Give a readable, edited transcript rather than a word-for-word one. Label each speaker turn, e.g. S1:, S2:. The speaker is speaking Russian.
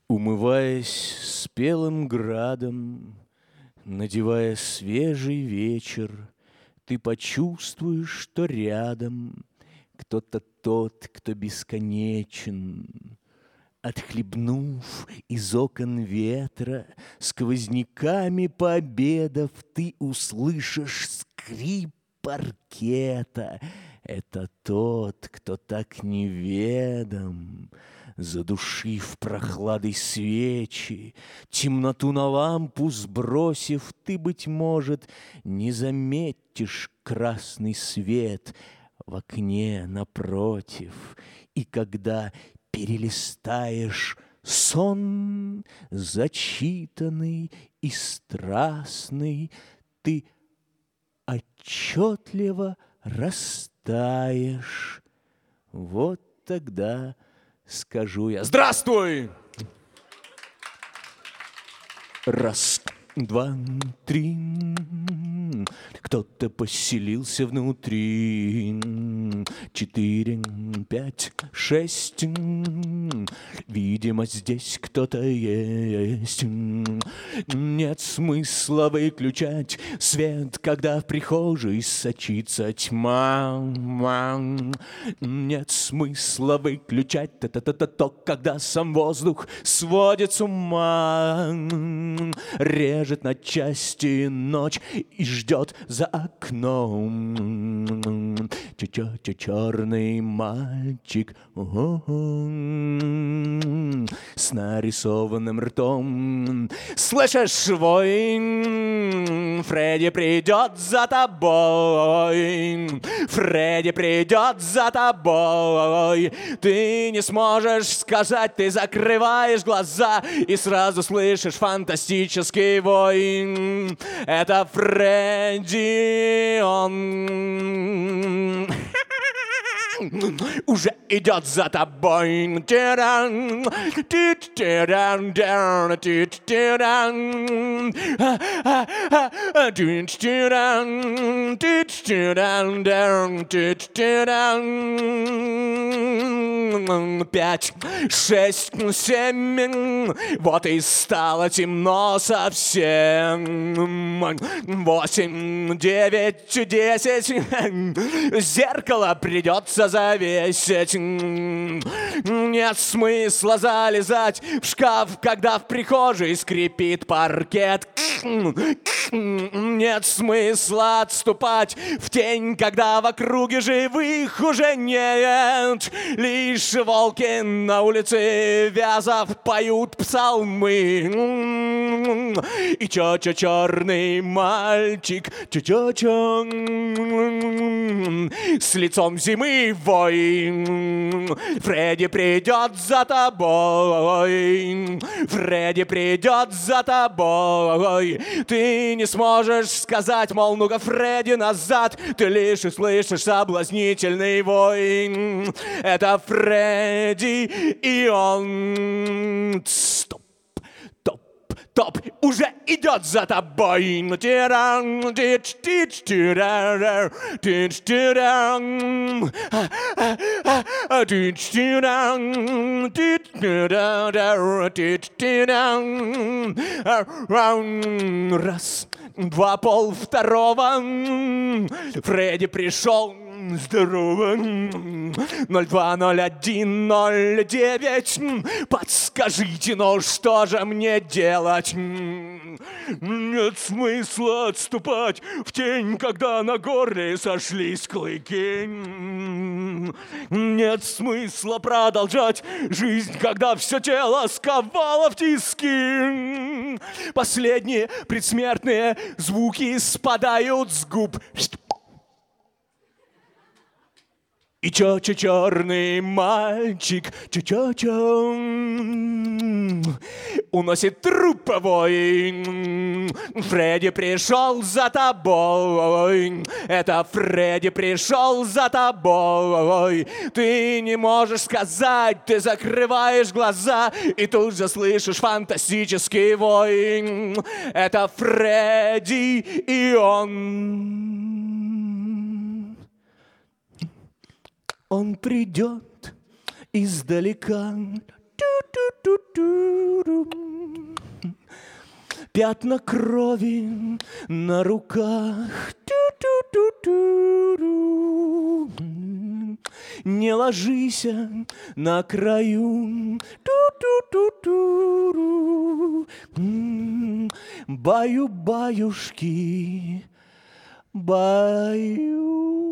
S1: Умываясь спелым градом, надевая свежий вечер, ты почувствуешь, что рядом кто-то тот, кто бесконечен. Отхлебнув из окон ветра, сквозняками пообедав, ты услышишь скрип паркета. Это тот, кто так неведом, задушив прохладой свечи, темноту на лампу сбросив, ты, быть может, не заметишь красный свет в окне напротив. И когда перелистаешь сон зачитанный и страстный, ты отчетливо растаешь. Вот тогда скажу я: здравствуй! Раз, два, три. Кто-то поселился внутри. 4, 5, 6. Видимо, здесь кто-то есть. Нет смысла выключать свет, когда в прихожей сочится тьма. Нет смысла выключать то, когда сам воздух сводит с ума. Режет на части ночь и ждет за окном. Черный мальчик с нарисованным ртом. Слышишь вой? Фредди придет за тобой. Фредди придет за тобой. Ты не сможешь сказать, ты закрываешь глаза и сразу слышишь фантастический вой. Это Фредди, он уже идет за тобой. Пять, 6, 7. Вот и стало темно совсем. 8, 9, 10. Зеркало придется завесить. Нет смысла залезать в шкаф, когда в прихожей скрипит паркет. Нет смысла отступать в тень, когда в округе живых уже нет. Лишь волки на улице Вязов поют псалмы. И черный мальчик с лицом зимы вой. Фредди придет за тобой. Фредди придет за тобой. Ты не сможешь сказать, мол, ну-ка, Фредди, назад. Ты лишь услышишь соблазнительный вой. Это Фредди, и он... Стоп, топ, топ, уже идет за тобой. Раз, два, пол второго. Фредди пришел. Здорово. 020109. Подскажите, ну что же мне делать? Нет смысла отступать в тень, когда на горле сошлись клыки. Нет смысла продолжать жизнь, когда все тело сковало в тиски. Последние предсмертные звуки спадают с губ. И черный мальчик уносит труповой. Фредди пришел за тобой. Это Фредди пришел за тобой. Ты не можешь сказать, ты закрываешь глаза и тут же слышишь фантастический вой. Это Фредди, и он придет издалека. пятна крови на руках. Ту-ту-ту-ту-ру. Не ложись на краю. Ту-ту-ту-ту-ру. Баю-баюшки, баю.